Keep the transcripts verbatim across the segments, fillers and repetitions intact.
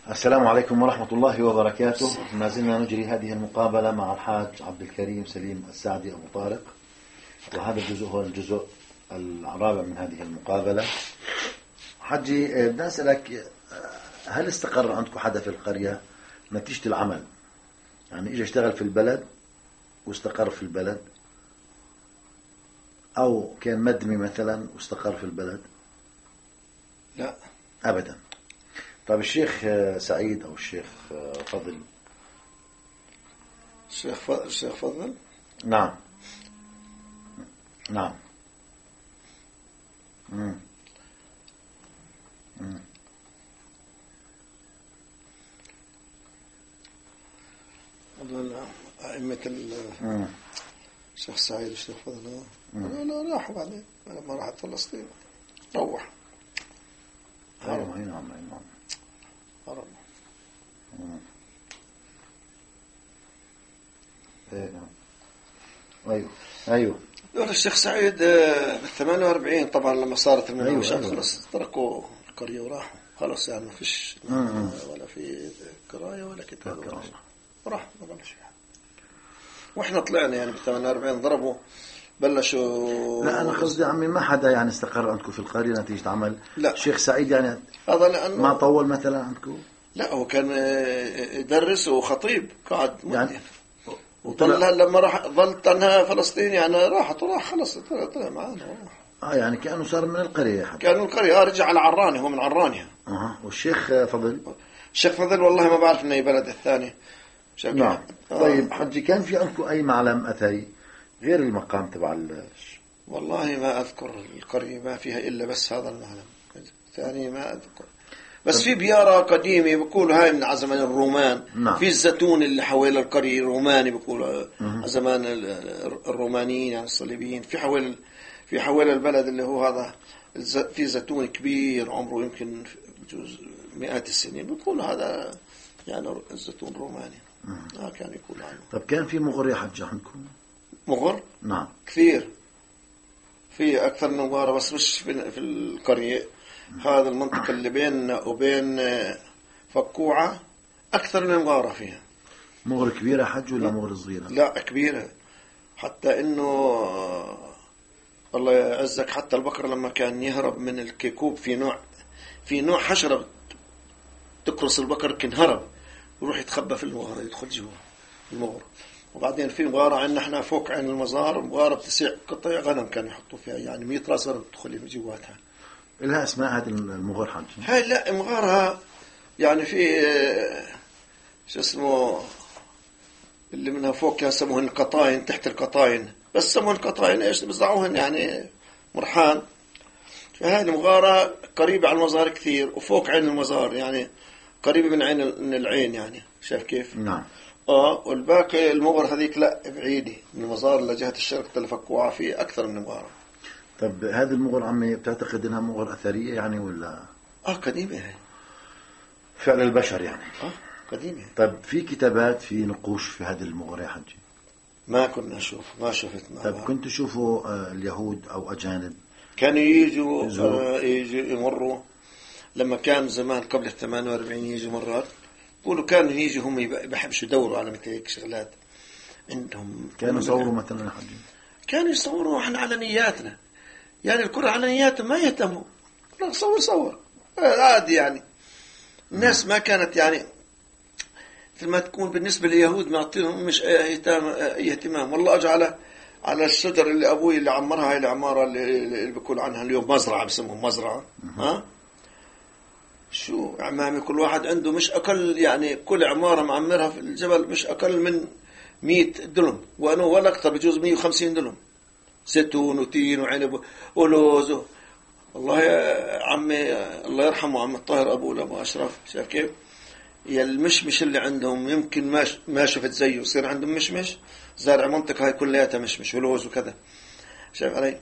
السلام عليكم ورحمة الله وبركاته. ما زلنا نجري هذه المقابلة مع الحاج عبد الكريم سليم السعدي أبو طارق، وهذا الجزء هو الجزء الرابع من هذه المقابلة. حجي، بدي أسألك، هل استقر عندكم حدا في القرية نتيجة العمل؟ يعني إجا اشتغل في البلد واستقر في البلد، أو كان مدمي مثلا واستقر في البلد؟ لا أبدا. طيب الشيخ سعيد أو الشيخ فضل؟ الشيخ فضل الشيخ فضل نعم نعم مم. مم. هذول أئمة الشيخ سعيد والشيخ فضل لا راحوا بعدين لما راحت فلسطين روح نعم نعم نعم هرب. ايه نعم ايوه ايوه دول الشيخ سعيد بال ثمانية وأربعين طبعا لما صارت المناوشات. أيوة. خلص تركوا القرية وراحوا خلص، يعني ما فيش ولا في قراية ولا كتاب ولا شيء، راح ما ضل شيء. واحنا طلعنا يعني بال ثمانية وأربعين ضربوا بلشوا. لا أنا قصدي عمي ما حدا يعني استقر عندكم في القرية نتيجة عمل. لا الشيخ سعيد يعني هذا لأنه ما طول مثلا عندكم. لا هو كان يدرس وخطيب قاعد يعني وطلع لما راح ظل تنها فلسطين يعني راحت وراح خلص طلع طلع معانا. اه يعني كأنه صار من القرية حتى. كان من القرية. آه رجع على عراني، هو من عرانيا. اها. والشيخ فضل؟ الشيخ فضل والله ما بعرف انه بلد الثاني. نعم. آه. طيب حجي، كان في عندكم أي معلم أثري غير المقام تبع ال... والله ما أذكر. القرية ما فيها إلا بس هذا المعلم، ثاني ما أذكر. بس في بيارة قديمة بيقولوا هاي من زمان الرومان. نعم. في الزيتون اللي حوالي القرية روماني بيقولوا زمان الرومانيين يعني الصليبيين. في حوالي في حوالي البلد اللي هو هذا في زيتون كبير عمره يمكن بجوز مئات السنين، بيقولوا هذا يعني الزيتون الروماني. آه كان يقول عنه. طب كان في مغر يا حج عندكم؟ مغر؟ نعم كثير، في أكثر من مغارة بس مش في القرية. هذا المنطقة اللي بيننا وبين فكوعة أكثر من مغارة فيها. مغر كبيرة حج ولا مغر صغيرة؟ لا كبيرة، حتى إنه الله يعزك حتى البقر لما كان يهرب من الكيكوب في نوع في نوع حشرة تقرص البقر كان هرب ويروح يتخبى في المغارة، يدخل جوا المغر. وبعدين في مغارة عندنا احنا فوق عين المزار، مغارة بتسع قطع غنم كانوا يحطوا فيها، يعني مية راس غنم تدخل جواتها. لها اسماء هذه المغار حج؟ هاي لا مغارة يعني في شو اسمه اللي منها فوق كان سموهن القطاين، تحت القطاين بس سموهن القطاين ايش بزعوهن يعني مرحان. فهاي المغارة قريبة على المزار كثير وفوق عين المزار، يعني قريبة من عين من العين، يعني شايف كيف؟ نعم. اه والباقي المغرة هذيك لا بعيدة من المزار لجهة الشرق تلفكوها في أكثر من مغارة. طب هذه المغر عمي بتعتقد انها مغر أثرية يعني ولا؟ اه قديمة هي. فعل البشر يعني. اه قديمة. طب في كتابات في نقوش في هذه المغر يا حجي؟ ما كنا نشوف، ما شفت. ما طب كنت تشوفوا اليهود أو أجانب كانوا يجوا آه يجوا يمروا لما كان زمان قبل الثمانية وأربعين يجوا مرات. يقولوا كانوا يجوا هم بحبشوا يدوروا على مثل هيك شغلات عندهم. كانوا يصوروا مثلا حجي؟ كانوا يصوروا احنا على نياتنا، يعني الكل على نياتهم ما يهتموا، لا صور صور عادي يعني. الناس ما كانت يعني مثل ما تكون بالنسبة لليهود ما يعطيهم مش اهتمام. والله أجعل على الشجر اللي أبوي اللي عمرها هاي العمارة اللي بيقول عنها اليوم مزرعة بسمهم مزرعة. ها شو عمامي كل واحد عنده مش أقل، يعني كل عمارة معمرها في الجبل مش أقل من مئة دلم وأنا ولا أكثر بجوز مئة وخمسين دلم، زيتون وتين وعنب ولوز. والله يا عمي الله يرحمه عم الطاهر أبو أبو أشرف، شايف كيف يا المشمش اللي عندهم يمكن ما ما شفت زيه. يصير عندهم مشمش زارع منطقة هاي كلها مشمش ولوز وكذا، شايف علي.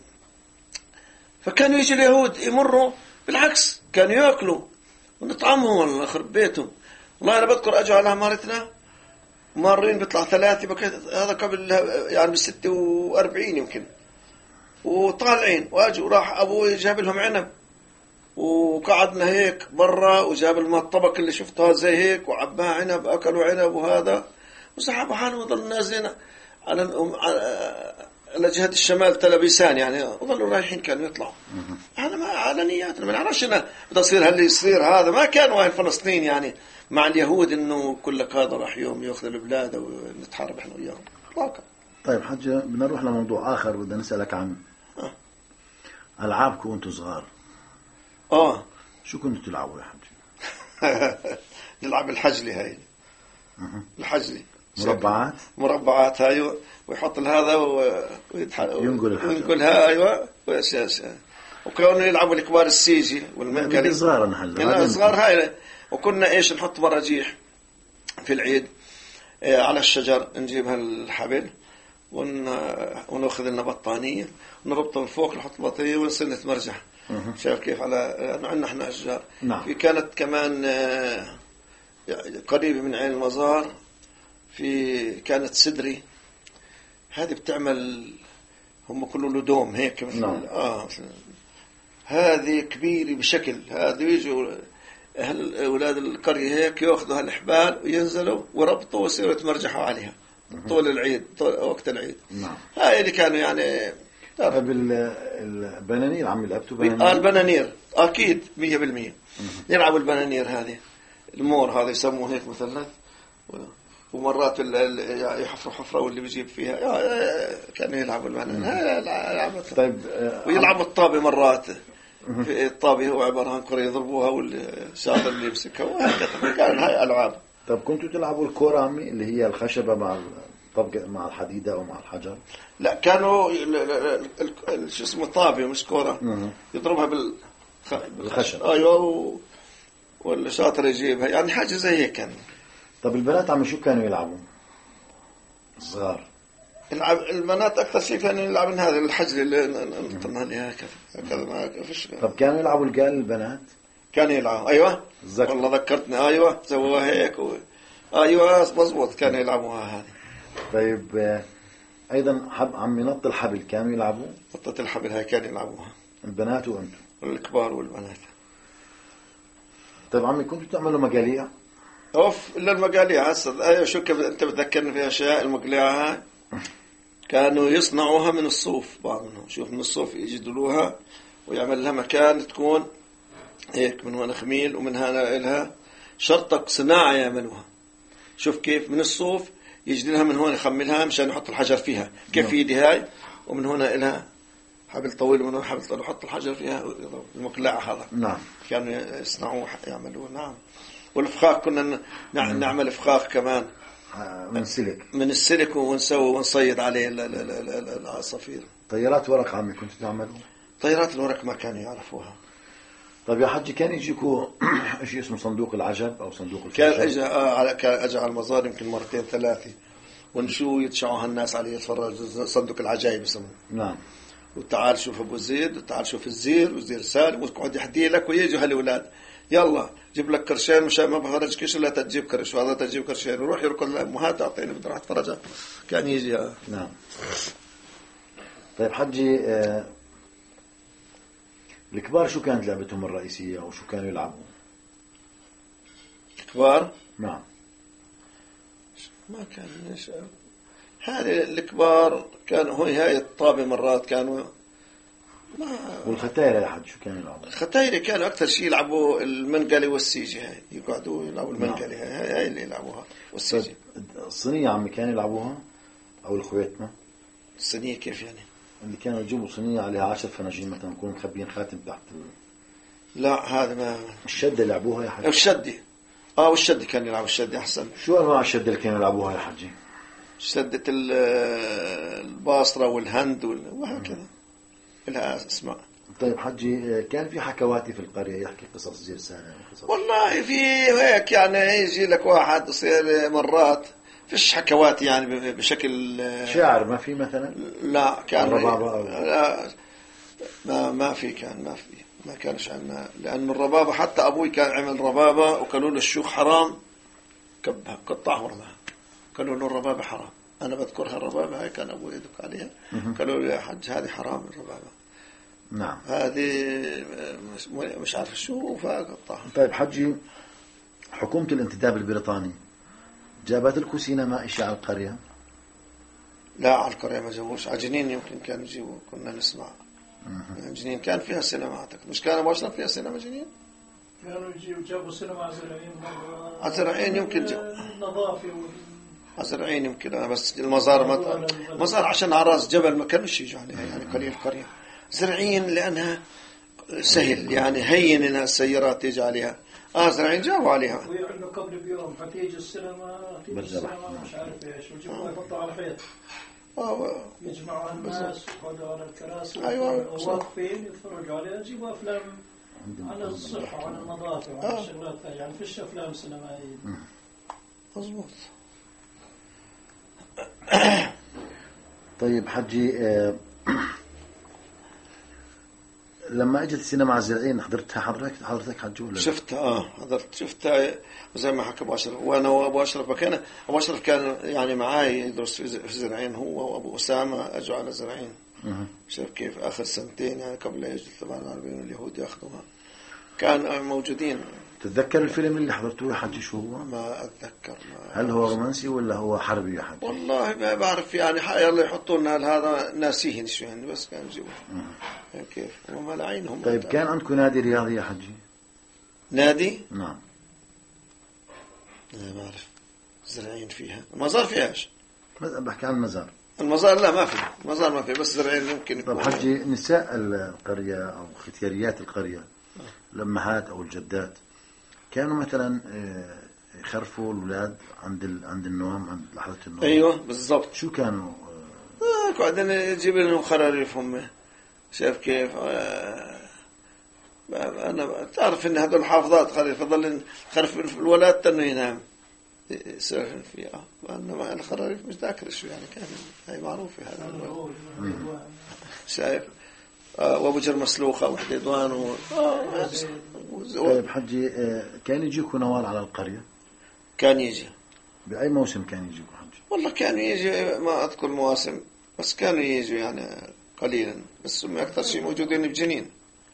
فكانوا يجي اليهود يمروا بالعكس كانوا يأكلوا ونطعمهم والله خرب بيتهم. والله أنا بذكر أجوا على عمارتنا مارين بيطلع ثلاثة، هذا قبل يعني بالستة وأربعين يمكن، وطالعين واجوا راح أبوي جاب لهم عنب وقعدنا هيك برا، وجاب الماء الطبق اللي شفتها زي هيك، وعباه عنب، أكلوا عنب وهذا، وسحبوا حالهم وظلوا نازلين على على جهة الشمال تلبيسان يعني، وظلوا رايحين كانوا يطلعوا. هذا ما على نياتنا، ما نعرفش إنه بده يصير هاللي يصير. هذا ما كان وين فلسطين يعني مع اليهود إنه كلك هذا راح يوم يأخذ البلاد ونتحارب إحنا وياهم. طاقة. طيب حج، بدنا نروح لموضوع آخر. بدنا نسألك عن آه. ألعابكم وأنتم صغار. آه شو كنتوا تلعبوا يا حج؟ نلعب الحجلي هاي. الحجلي مربعات مربعات هاي، ويحط هذا وينقل الحجر ينقلها. أيوة وأساس. وكانوا يلعبوا الكبار السيجي والمنقلي. صغار نحل صغار هاي. وكنا إيش نحط مراجيح في العيد على الشجر، نجيبها الحبل ون... ونأخذ لنا بطانية ونربطها من فوق، نحط بطانية ونصير نتمرجح. شايف كيف؟ على عندنا احنا أشجار. نعم. في كانت كمان قريبة من عين المزار، في كانت سدري، هذه بتعمل هم كله لدوم هيك مثل نعم. آه هذه كبيرة بشكل هذا، يجوا أهل أولاد القرية هيك يأخذوا هالحبال وينزلوا وربطوا ويصيروا يتمرجحوا عليها طول العيد، طول وقت العيد. نعم. هاي اللي كانوا يعني. طيب البنانير عم يلعبوا بنانير؟ آه البنانير أكيد مية بالمية يلعبوا البنانير. هذه المور هذا يسموه هيك مثلث، ومرات يحفروا حفرة واللي بيجيب فيها كانوا يلعبوا البنانير. طيب ويلعبوا الطابة مرات. الطابة هو عبارة عن كرة يضربوها والشاطر اللي يمسكها، وهكذا كان هاي ألعاب. طيب كنتوا تلعبوا الكرة عمي اللي هي الخشبة مع الطبق مع الحديدة أو مع الحجر؟ لا كانوا شو اسمه طابة مش كرة، يضربها بال بالخشب. أيوة، والشاطر يجيبها يعني حاجة زي هيك كان. طب البنات عم شو كانوا يلعبوا صغار؟ العب البنات أكثر شيء كانوا يلعبون هذا الحجر اللي نطلنا عليها هكذا هكذا ما فيش. طب كانوا يلعبوا القال البنات؟ كانوا يلعبوا. أيوة الزكر. والله ذكرتني. أيوة سووها هيك و... أيوة مضبوط كانوا يلعبوها هذه. طيب أيضا حب عم ينط الحبل كانوا يلعبوا؟ نطة الحبل هاي كانوا يلعبوها البنات وأنتم؟ الكبار والبنات. طيب عمي كنتوا تعملوا مقاليع؟ أوف إلا المقاليع هسه. أيوة شو كيف أنت بتذكرني في أشياء. المقليعة هاي كانوا يصنعوها من الصوف، بعض منهم شوف من الصوف يجدلوها ويعمل لها مكان تكون هيك من هنا خميل ومن هنا إلها شرطك صناعة يعملوها. شوف كيف من الصوف يجدلها من هون يخملها مشان يحط الحجر فيها كيف يدي هاي، ومن هنا إلها حبل طويل ومن هنا حبل طويل يحط الحجر فيها. المقلاع هذا نعم كانوا يصنعوه يعملوه. نعم. والفخاخ كنا نعمل فخاخ كمان من السلك من السلك ونسوي ونصيد عليه العصافير. طيارات ورق عمي كنتوا تعملوا؟ طيارات الورق ما كانوا يعرفوها. طيب يا حجي كان يجيكوا شيء اسمه صندوق العجب أو صندوق الفجر؟ كان اجى آه على كان اجى على المزار يمكن مرتين ثلاثة، ونشو يتشعوا الناس عليه يتفرج. صندوق العجائب يسموه. نعم. وتعال شوف ابو زيد وتعال شوف الزير والزير سالم، ويقعد يحكي لك ويجوا هالولاد يلا جيب لك كرشين مشان ما بفرجكش الا تجيب كرش وهذا تجيب كرشين، وروح يركض الامهات اعطيني بدي راح اتفرج. كان يجي. نعم. طيب حجي آه الكبار شو كانت لعبتهم الرئيسية وشو كانوا يلعبوا؟ الكبار نعم ما كان يشعر. هذه الكبار كانوا هو هاي الطابة مرات كانوا ما. والختايرة يا حد شو كانوا يلعبوا؟ الختايرة كانوا أكثر شيء يلعبوا المنقلي والسيجي. هاي يقعدوا يلعبوا المنقلي. هاي هاي اللي يلعبوها والسيجي. الصينية عمي كانوا يلعبوها أو الخويتنا؟ الصينية كيف يعني؟ اللي كانوا يجيبوا صينية عليها عشر فناجين مثلا يكونوا مخبيين خاتم تحت ال... لا هذا ما. الشدة يلعبوها يا حجي؟ الشدة آه والشدة كان يلعبوا الشدة أحسن. شو أنواع الشدة اللي كانوا يلعبوها يا حجي؟ شدة الباصرة والهند وهكذا لها اسماء. طيب حجي كان في حكواتي في القرية يحكي قصص زير سالم؟ والله في هيك يعني يجي لك واحد يصير مرات فيش حكواتي يعني بشكل شاعر ما في مثلا؟ لا كان الربابة أو... لا ما ما في كان ما في ما كانش عندنا، لأن الربابة حتى أبوي كان عمل ربابة وقالوا له الشيوخ حرام كبها قطعه ورماها، قالوا له الربابة حرام. أنا بذكرها الربابة هاي كان أبوي يدق عليها. قالوا له يا حج هذه حرام الربابة. نعم. هذه مش, مش عارف شو فقطعها. طيب حجي، حكومة الانتداب البريطاني جابت لكم سينما إشي على القرية؟ لا، على القرية ما جابوش. على جنين يمكن كانوا يجيبوا، كنا نسمع. يعني جنين كان فيها سينما أعتقد، مش كان مباشرة فيها سينما جنين؟ كانوا يجيبوا جابوا سينما عزرعين. عزرعين يمكن جو... النظافة وال... عزرعين يمكن، بس المزار ما مزار عشان على راس جبل ما كانوش يجوا عليها، يعني قرية قرية. زرعين لأنها سهل، يعني هين إنها السيارات تيجي عليها. آه زرعين جابوا عليها. ويعلنوا قبل بيوم فتيجي السينما، تيجي السينما مش عارف إيش، ويجيبوا يحطوا على الحيط. آه يجمعوا الناس ويقعدوا على الكراسي. أيوة. واقفين يتفرجوا عليها، يجيبوا أفلام عن الصحة وعن النظافة وعن آه. الشغلات، يعني فيش أفلام سينمائية. مظبوط. طيب حجي، آه لما اجت السينما عزرعين حضرتها حضرتك حضرتك حجي ولا؟ شفتها اه حضرت شفتها زي ما حكى ابو اشرف، وانا وابو اشرف كان ابو اشرف كان يعني معاي يدرس في زرعين، هو وابو اسامه اجوا على زرعين. شوف كيف اخر سنتين يعني قبل لا يجي طبعا العربيين اليهود ياخذوها، كان موجودين. تتذكر الفيلم اللي حضرتوه يا حجي شو هو؟ ما اتذكر. ما هل هو رومانسي ولا هو حربي يا حجي؟ والله ما بعرف، يعني يلا يحطوا لنا هذا ناسيهن شو يعني، بس كانوا يجيبوا كيف وما لعينهم. طيب كان عندكم نادي رياضي يا حجي؟ نادي؟ نعم. لا ما اعرف. زرعين فيها المزار فيهاش؟ بحكي عن المزار. المزار لا ما في، المزار ما في، بس زرعين يمكن. طب حجي، نساء القرية أو ختياريات القرية، الأمهات أو الجدات، كانوا مثلا يخرفوا الأولاد عند عند النوم، عند لحظة النوم؟ أيوة بالضبط. شو كانوا؟ آه قاعدين يجيب لهم خراريفهم. شايف كيف؟ آه أنا تعرف إن هذول الحافظات خريف، فضل خرف الولاد تنو ينام يسرحن فيها. وأنا الخراريف مش ذاكر شو يعني، كان هاي معروفة هذا. شايف؟ آه وابو جر مسلوخة وحديدوان و... آه طيب حجي، آه كان يجيكوا نوال على القرية؟ كان يجي. بأي موسم كان يجيكوا حجي؟ والله كان يجي ما أذكر مواسم، بس كانوا يجوا يعني قليلا، بس ما أكثر شيء موجودين بجنين.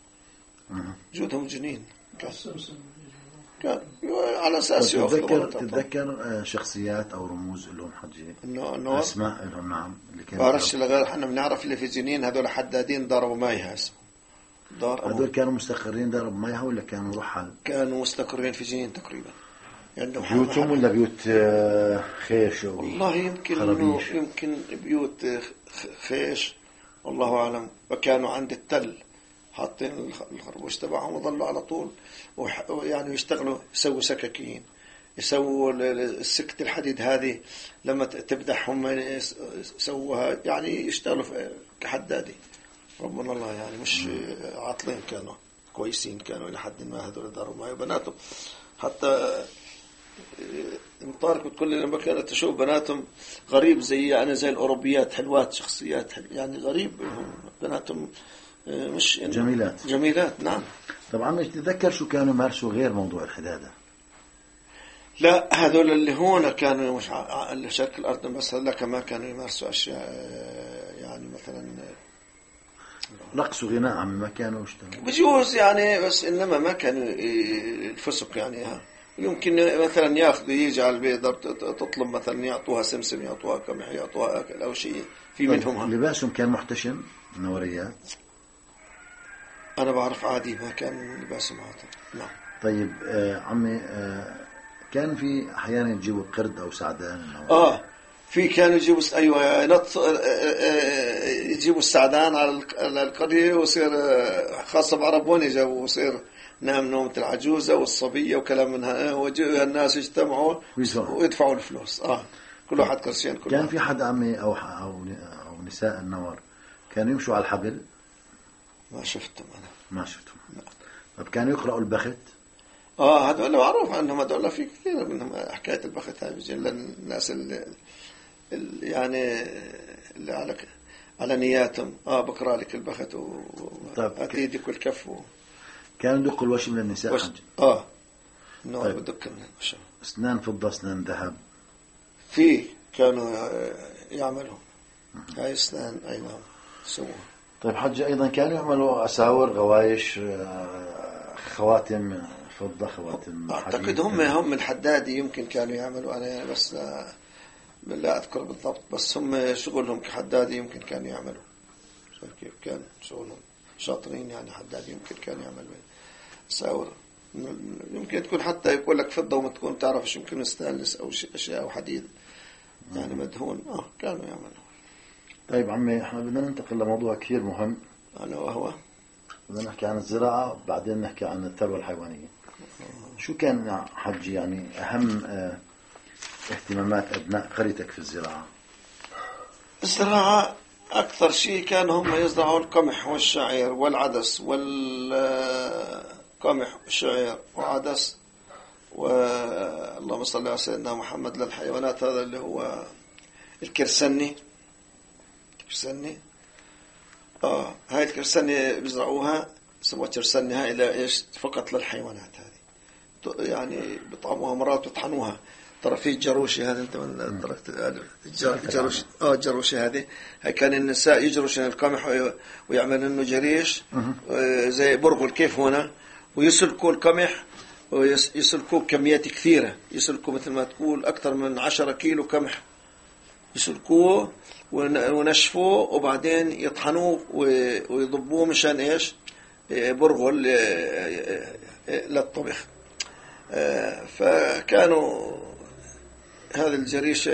وجودهم جنين كان. كان على أساس تتذكر تتذكر شخصيات أو رموز لهم حجي؟ إنه إنه أسماء لهم. نعم. اللي كانوا بعرفش لغير إحنا بنعرف اللي في جنين هذول حدادين ضربوا مايها اسمه دار. هذول كانوا مستقرين دار مايها ولا كانوا رحل؟ كانوا مستقرين في جنين تقريبا. عندهم بيوتهم ولا بيوت خيش؟ والله يمكن يمكن بيوت خيش، والله أعلم. وكانوا عند التل حاطين الخربوش تبعهم وظلوا على طول، ويعني يشتغلوا يسووا سكاكين، يسووا السكة الحديد هذه لما تبدحهم يسووها، يعني يشتغلوا كحدادي. ربنا الله يعني مش عاطلين، كانوا كويسين، كانوا إلى حد ما هذول داروا معي بناتهم. حتى مطارق بتقول لي لما كانت تشوف بناتهم غريب زي أنا زي الأوروبيات، حلوات شخصيات حلو. يعني غريب بناتهم مش جميلات جميلات. نعم. طبعا مش تتذكر شو كانوا يمارسوا غير موضوع الحدادة؟ لا هذول اللي هون كانوا مش على شكل الأرض بس، هلا كمان كانوا يمارسوا أشياء يعني مثلا رقص وغناء، عم ما كانوا يشتغلوا بجوز يعني، بس إنما ما كانوا الفسق يعني. ها يمكن مثلا ياخذوا يجي على البيت تطلب مثلا يعطوها سمسم، يعطوها قمح، يعطوها أكل أو شيء في منهم. لباسهم كان محتشم النوريات؟ أنا بعرف عادي، ما كان لباسهم عادي. نعم. طيب آه عمي، آه كان في أحيانا يجيبوا قرد أو سعدان؟ آه في كانوا يجيبوا أيوة نط يجيبوا السعدان على القرية، ويصير خاصة بعربون يجوا، ويصير نام نومة العجوزة والصبية وكلام منها، وجوا الناس يجتمعوا ويدفعوا الفلوس. آه كل واحد قرشين. كل كان واحد. في حد عمي أو أو أو نساء النور كانوا يمشوا على الحبل؟ ما شفتهم أنا. ما شفتهم. طب كانوا يقرأوا البخت؟ آه هذول معروف عنهم، هذول في كثير منهم حكاية البخت هاي بيجي للناس اللي يعني اللي على على نياتهم. آه بقرأ لك البخت وأتيدك والكف و... كانوا يدقوا الوشم للنساء؟ وش... آه إنه طيب. بدك الوشم. أسنان فضة أسنان ذهب؟ في كانوا يعملوا هاي أسنان. أي نعم سووا. طيب حجي أيضا كانوا يعملوا أساور، غوايش، خواتم فضة، خواتم أعتقد هم هم الحدادي يمكن كانوا يعملوا، أنا يعني بس لا, لا أذكر بالضبط، بس هم شغلهم كحدادي يمكن كانوا يعملوا. شوف كيف كان شغلهم شاطرين يعني. حدادي يمكن كانوا يعملوا أساور، يمكن تكون حتى يقول لك فضة وما تكون تعرفش، يمكن ستانلس أو أشياء أو حديد يعني مدهون. آه كانوا يعملوا. طيب عمي، احنا بدنا ننتقل لموضوع كثير مهم، أنا وهو بدنا نحكي عن الزراعة، بعدين نحكي عن الثروة الحيوانية. شو كان حجي يعني أهم اهتمامات أبناء قريتك في الزراعة؟ الزراعة أكثر شيء كان هم يزرعوا القمح والشعير والعدس، والقمح والشعير وعدس، واللهم صل على سيدنا محمد للحيوانات، هذا اللي هو الكرسني. كرسني آه هاي الكرسني بيزرعوها، سموها كرسني هاي إلى إيش؟ فقط للحيوانات هذه يعني. بطعموها مرات بيطحنوها. ترى في الجروشي هذا انت من تركت الجروشي اه الجروشي هذه، هي كان النساء يجروشن القمح ويعملوا انه جريش زي برغل كيف هنا، ويسلكوا القمح ويسلكوا كميات كثيرة، يسلكوا مثل ما تقول أكثر من عشرة كيلو قمح، يسلكوه ونشفوه وبعدين يطحنوه ويضبوه مشان إيش؟ برغل للطبخ. فكانوا هذا الجريش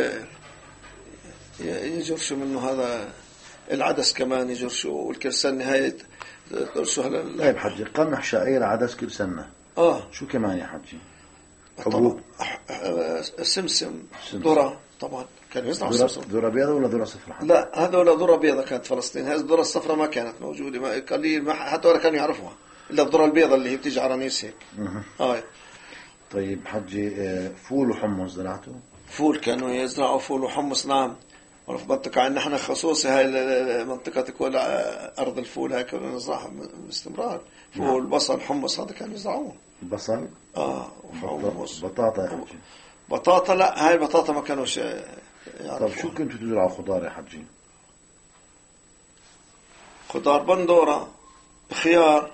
يجرشوا منه، هذا العدس كمان يجرشوا، والكرسان نهاية ترشوا هلا. طيب حجي، قمح، شعير، عدس، كرسنة، آه شو كمان يا حجي؟ حبوب، سمسم، ذرة. طبعا كانوا يزرعوا سمسم. ذرة بيضة ولا ذرة صفراء؟ لا هذول ذرة بيضة كانت فلسطين، هذه الذرة الصفراء ما كانت موجودة، ما قليل، ما حتى ولا كانوا يعرفوها إلا الذرة البيضة اللي هي بتيجي على رنيس هيك. آه. طيب حجي، فول وحمص زرعته؟ فول كانوا يزرعوا فول وحمص، نعم. وفي منطقة عندنا احنا خصوصي هاي المنطقة تكون أرض الفول، هاي كانوا نزرعها باستمرار. فول، نعم. بصل، حمص، هذا كانوا يزرعوه. بصل؟ آه وحمص. بطاطا يا حجي؟ بطاطا لا، هاي البطاطا ما كانوش يعرفوها. طب شو كنتوا تزرعوا خضار يا حجي؟ خضار، بندورة، خيار،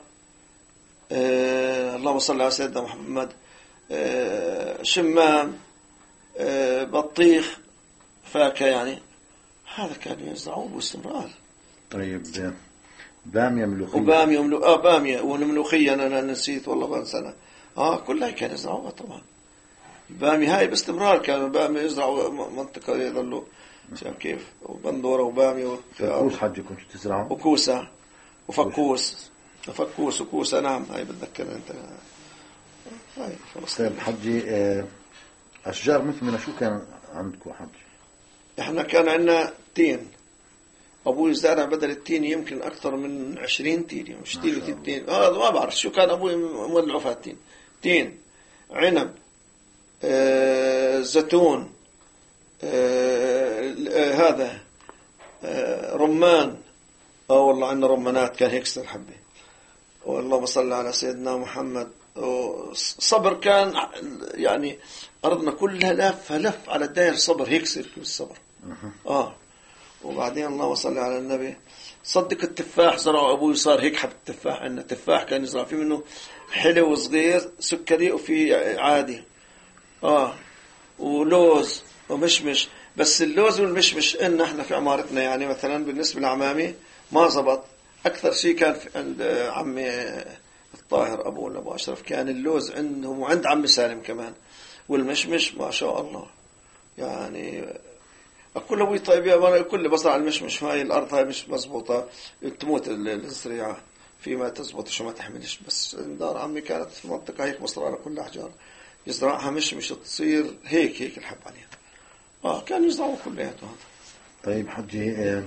آه اللهم صل على سيدنا محمد، آه شمام، آه بطيخ، فاكهة يعني، هذا كانوا يزرعوه باستمرار. طيب بامية، ملوخية؟ وبامية وملو... آه بامية والملوخية أنا نسيت والله بنسنا. آه كلها كانوا يزرعوها طبعا. بامية هاي باستمرار كانوا بامية يزرعوا منطقة يظلوا شايف كيف، وبندورة وبامية وكوس حجي كنتوا تزرعوا؟ وكوسة وفكوس، فكوس وكوسة، نعم. هاي بتذكر أنت هاي فلسطين. طيب حجي، أشجار مثمرة شو كان عندكم حجي؟ إحنا كان عندنا تين، أبوي زارع بدل التين يمكن أكثر من عشرين تين، مش تين تين تين هذا ما بعرف شو كان أبوي مولعه في التين. تين، عنب، آه، زيتون، آه، آه، هذا آه، رمان. اه والله عندنا رمانات كان هيك حبة. والله صل على سيدنا محمد. صبر كان يعني أرضنا كلها لف لف على الدائر صبر، هيك صير الصبر. آه وبعدين الله صل على النبي. صدق التفاح زرعوا أبوي، صار هيك حب التفاح عندنا. تفاح كان يزرع فيه منه حلو وصغير سكري وفي عادي. آه ولوز ومشمش. بس اللوز والمشمش إن إحنا في عمارتنا يعني مثلا بالنسبة لعمامي ما زبط. أكثر شيء كان عند عمي الطاهر أبونا أبو أشرف كان اللوز عندهم، وعند عمي سالم كمان. والمشمش ما شاء الله يعني. أقول أبوي طيب يا أبونا، كل بزرع المشمش، هاي الأرض هاي مش مزبوطة، تموت الزريعة فيما تزبط وما تحملش. بس دار عمي كانت في منطقة هيك مصرارة كلها أحجار، يزرعها مش مش تصير هيك هيك الحب عليها. آه كان يزرعوا كلياته هذا. طيب حجي، آه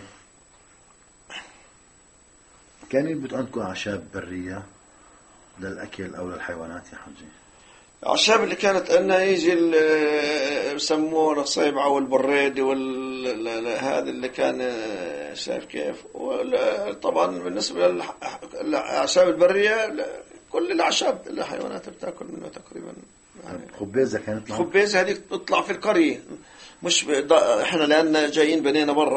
كان يبت عندكم أعشاب برية للأكل أو للحيوانات يا حجي؟ الأعشاب اللي كانت أنها يجي يسموه الصيبعة والبريدي والهذا اللي كان شايف كيف. طبعا بالنسبة للأعشاب البرية كل الأعشاب الحيوانات بتأكل منه تقريبا يعني. خبيزة كانت؟ خبيزة هذه تطلع في القرية، مش إحنا لأن جايين بنينا برا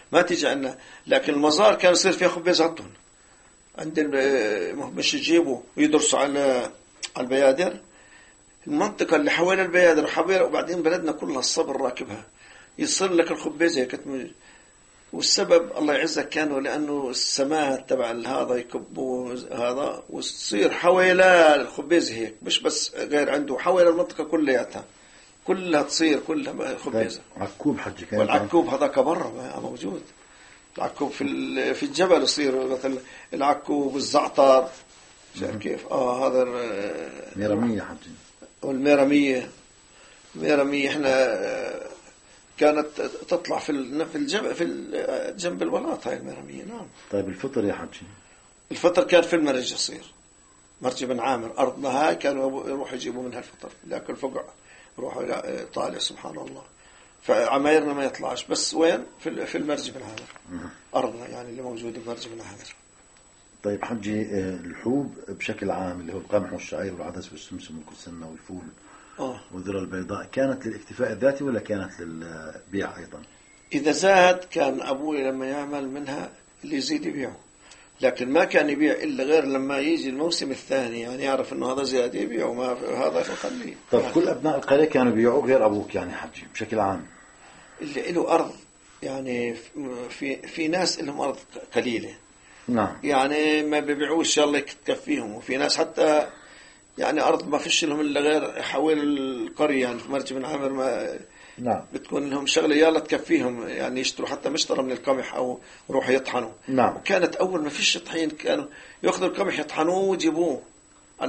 ما تيجي عندنا. لكن المزار كان يصير فيها خبز عندهم، عند مش يجيبوا ويدرسوا على على البيادر، المنطقة اللي حوالين البيادر وحوالين، وبعدين بلدنا كلها الصبر راكبها، يصير لك الخبز هيك. والسبب الله يعزك كانوا لأنه السماء تبع هذا يكبوا هذا وتصير حوالي الخبز هيك، مش بس غير عنده، حوالي المنطقة كلها كلها تصير كلها خبزة. عكوب حجي كان، والعكوب هذاك برا موجود. العكوب في في الجبل يصير مثل العكوب الزعتر، شايف كيف؟ اه هذا ميرمية حجي، والميرمية. الميرمية احنا كانت تطلع في في الجبل في جنب البلاط هاي الميرمية. نعم. طيب الفطر يا حجي؟ الفطر كان في المرج يصير، مرج بن عامر أرضنا هاي كانوا يروحوا يجيبوا منها الفطر، لكن فقع يروحوا إلى إيطاليا سبحان الله. فعمايرنا ما يطلعش، بس وين؟ في في المرج بن عامر أرضنا يعني اللي موجودة في مرج بن عامر. طيب حجي الحوب بشكل عام اللي هو القمح والشعير والعدس والسمسم والكسنة والفول آه. والذرة البيضاء، كانت للاكتفاء الذاتي ولا كانت للبيع أيضا؟ إذا زاد كان أبوي لما يعمل منها اللي يزيد يبيعه، لكن ما كان يبيع إلا غير لما يجي الموسم الثاني، يعني يعرف إنه هذا زياد يبيعه، ما هذا يخليه. طيب يعني كل أبناء القرية كانوا بيبيعوا غير أبوك يعني حجي بشكل عام؟ اللي له أرض يعني في في ناس لهم أرض قليلة، نعم، يعني ما بيبيعوش يلا تكفيهم، وفي ناس حتى يعني أرض ما فيش لهم إلا غير حوالي القرية، يعني في مرج بن عامر ما نعم بتكون لهم شغلة يلا تكفيهم، يعني يشتروا حتى مشترى من القمح أو يروحوا يطحنوا. نعم. وكانت أول ما فيش طحين كانوا يأخذوا القمح يطحنوه ويجيبوه على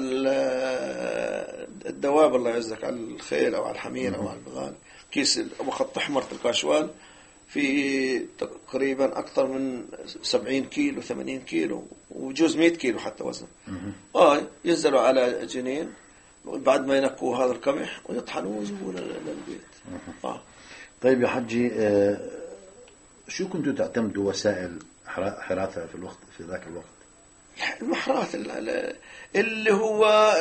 الدواب الله يعزك، على الخيل أو على الحمير أو على البغال، كيس أبو خط أحمر الكاشوال في تقريبا أكثر من سبعين كيلو ثمانين كيلو وجوز مئة كيلو حتى وزن. آه ينزلوا على جنين بعد ما ينكوا هذا القمح ويطحنوه ويجيبوه للبيت. آه. طيب يا حجي آه شو كنتوا تعتمدوا وسائل حراثة في الوقت في ذاك الوقت؟ المحراث اللي هو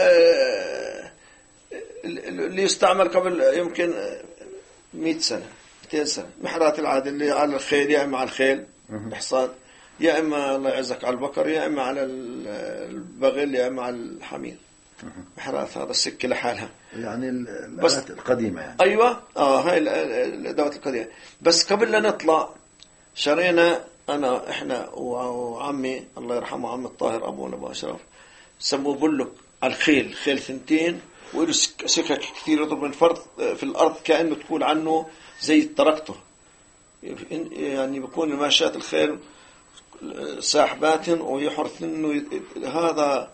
آه اللي يستعمل قبل يمكن مئة سنة مئتين سنة، محراث العادة اللي على الخيل، يا إما على الخيل الحصان، يا إما الله يعزك على البقر، يا إما على البغل، يا إما على الحمير. محراث هذا السكة لحالها يعني الآلات القديمة يعني. أيوة آه هاي الأدوات القديمة. بس قبل لا نطلع شرينا أنا إحنا وعمي الله يرحمه عم الطاهر أبونا أبو أشرف، سموه بلك على الخيل، خيل ثنتين وإله سكك كثير يضرب من فرد في الأرض كأنه تقول عنه زي التراكتور، يعني بيكون ماشيات الخيل ساحبات ويحرث إنه هذا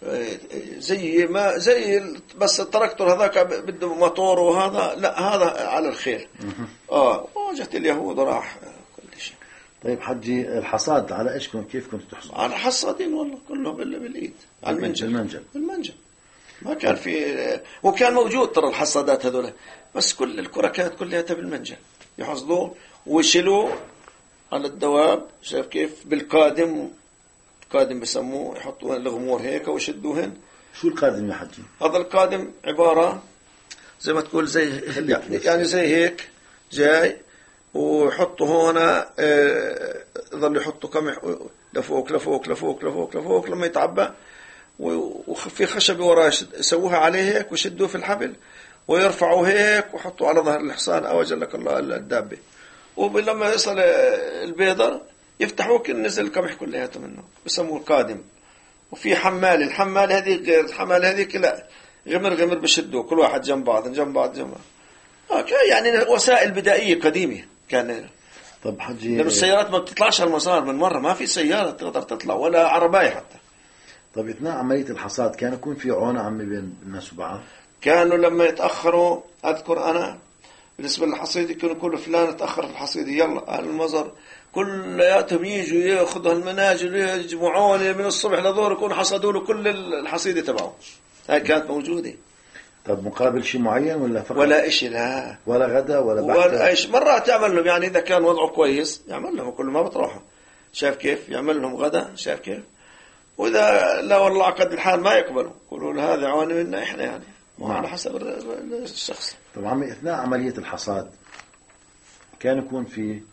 زي ما زي بس التراكتور هذاك بده موتور وهذا لا، هذا على الخيل. آه واجهت اليهود راح كل شيء. طيب حجي الحصاد على إيش كنت كيف كنت تحصد؟ على حصادين والله كله بالإيد على المنجل. المنجل المنجل ما كان في، وكان موجود ترى الحصادات هذولا، بس كل الكرة كانت كلها بالمنجل يحصدوه ويشيلوه على الدواب، شايف كيف بالقادم، قادم بسموه، يحطوه الغمور هيك ويشدوهن. شو القادم يا حجي؟ هذا القادم عبارة زي ما تقول زي يعني زي هيك جاي ويحطوا هنا اه ظل يحطوا قمح لفوق لفوق لفوق لفوق لفوق لما يتعبى، وفي خشب وراه يسووها عليه هيك ويشدوه في الحبل ويرفعوا هيك وحطوا على ظهر الحصان أو أجلك الله الدابة، ولما يصل البيضر يفتحوه كل نزل القمح كلياته منه، بسموه القادم. وفي حمال، الحمال هذه غير الحمال هذه كلا غمر غمر بشدوه كل واحد جنب بعض جنب بعض جنب بعض. آه يعني وسائل بدائية قديمة كان. طب حجي لأن السيارات ما بتطلعش على المسار من مرة، ما في سيارة تقدر تطلع ولا عرباية حتى. طب اثناء عملية الحصاد كان يكون في عونة عمي بين الناس وبعض؟ كانوا لما يتأخروا أذكر أنا بالنسبة للحصيدة كانوا يقولوا فلان تأخر في الحصيدة، يلا أهل المزر كلياتهم يجوا ياخذوا المناجل يجمعون من الصبح لظهر يكون حصدوا له كل الحصيدة تبعه. هاي كانت موجودة. طب مقابل شيء معين ولا فقط؟ ولا إشي، لا ولا غدا ولا بحث ولا إيش. مرات يعمل لهم يعني إذا كان وضعه كويس يعمل لهم كل ما بتروحوا، شايف كيف يعمل لهم غدا، شايف كيف. وإذا لا والله عقد الحال ما يقبلوا يقولوا هذا عواني منا إحنا يعني على حسب الشخص. طب عمي اثناء عملية الحصاد كان يكون في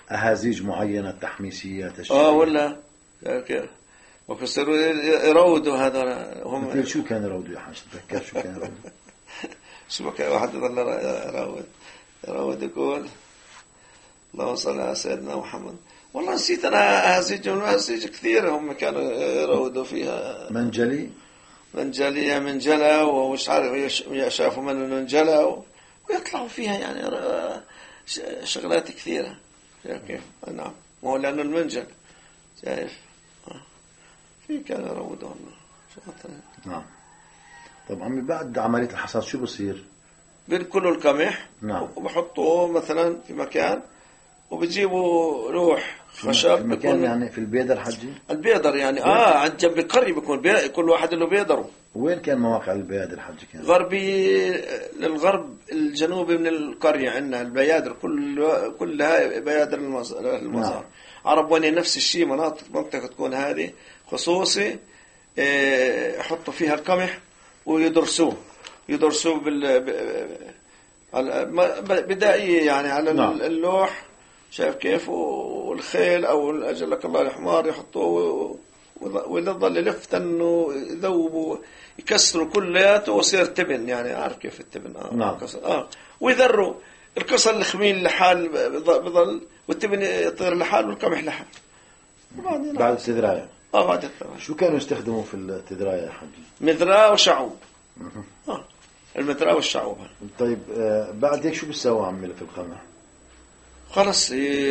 أهازيج معينة، تحميسيات اه الشيء. ولا كيف وكسروا يراودوا هذا هم. مثل شو كان يراودوا يا حاج؟ تذكر شو كان يراودوا؟ شو كان واحد يضل يراود يراود يقول اللهم صل على سيدنا محمد. والله نسيت أنا أهازيج أهازيج كثيرة هم كانوا يراودوا فيها. منجلي منجلي منجلة ومش عارف شافوا من منجلة ويطلعوا فيها يعني شغلات كثيرة. كيف؟ نعم. وهو لأنه المنجل شايف في كان يراودون. نعم. طب عمي بعد عملية الحصاد شو بصير؟ بنكلوا القمح. نعم. وبحطوه مثلا في مكان وبجيبوا لوح خشب. في مكان يعني في البيدر حجي؟ البيدر يعني اه عند جنب القرية بيكون بي... كل واحد له بيدره. وين كان مواقع البيادر حجي كان؟ غربي للغرب الجنوبي من القرية عندنا البيادر كل كلها بيادر المزار. نعم. عرب وني نفس الشيء مناطق منطقة تكون هذه خصوصي يحطوا فيها القمح ويدرسوه يدرسوه بال بدائية يعني على نعم. اللوح شايف كيف والخيل أو أجل لك الله الحمار يحطوه ويظل يلف انه يذوبوا يكسروا كلياته ويصير تبن يعني عارف كيف التبن اه نعم. اه ويذروا القصر الخميل لحال بظل والتبن يطير لحال والقمح لحال. بعد التذراية اه بعد التذراية شو كانوا يستخدموا في التذراية يا حجي؟ مذراء وشعوب. اه المذراء والشعوب. طيب آه بعد هيك شو بيسووا عمي في القمح؟ خلص